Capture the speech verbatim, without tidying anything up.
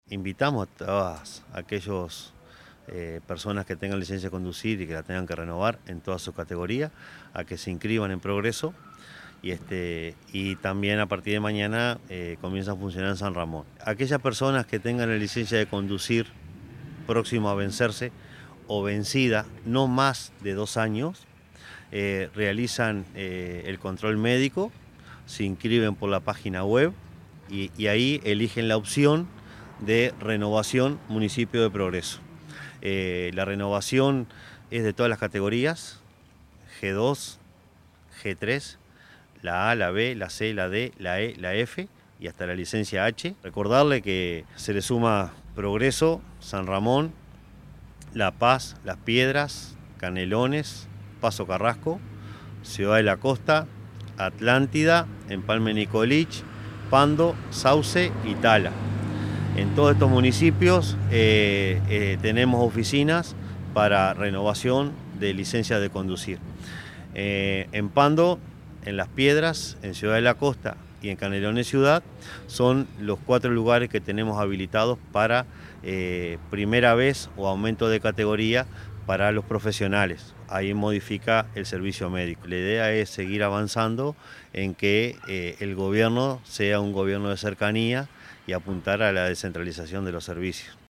invitamos a todas aquellas eh, personas que tengan licencia de conducir y que la tengan que renovar en todas sus categorías a que se inscriban en Progreso. Y, este, y también a partir de mañana eh, comienza a funcionar en San Ramón. Aquellas personas que tengan la licencia de conducir próximo a vencerse o vencida no más de dos años, eh, realizan eh, el control médico, se inscriben por la página web y, y ahí eligen la opción de renovación Municipio de Progreso. Eh, la renovación es de todas las categorías, G dos, G tres, la A, la B, la C, la D, la E, la F y hasta la licencia H. Recordarle que se le suma Progreso, San Ramón, La Paz, Las Piedras, Canelones, Paso Carrasco, Ciudad de la Costa, Atlántida, Empalme Nicolich, Pando, Sauce y Tala. En todos estos municipios eh, eh, tenemos oficinas para renovación de licencias de conducir. Eh, en Pando, en Las Piedras, en Ciudad de la Costa y en Canelones Ciudad son los cuatro lugares que tenemos habilitados para eh, primera vez o aumento de categoría para los profesionales. Ahí modifica el servicio médico. La idea es seguir avanzando en que eh, el gobierno sea un gobierno de cercanía y apuntar a la descentralización de los servicios.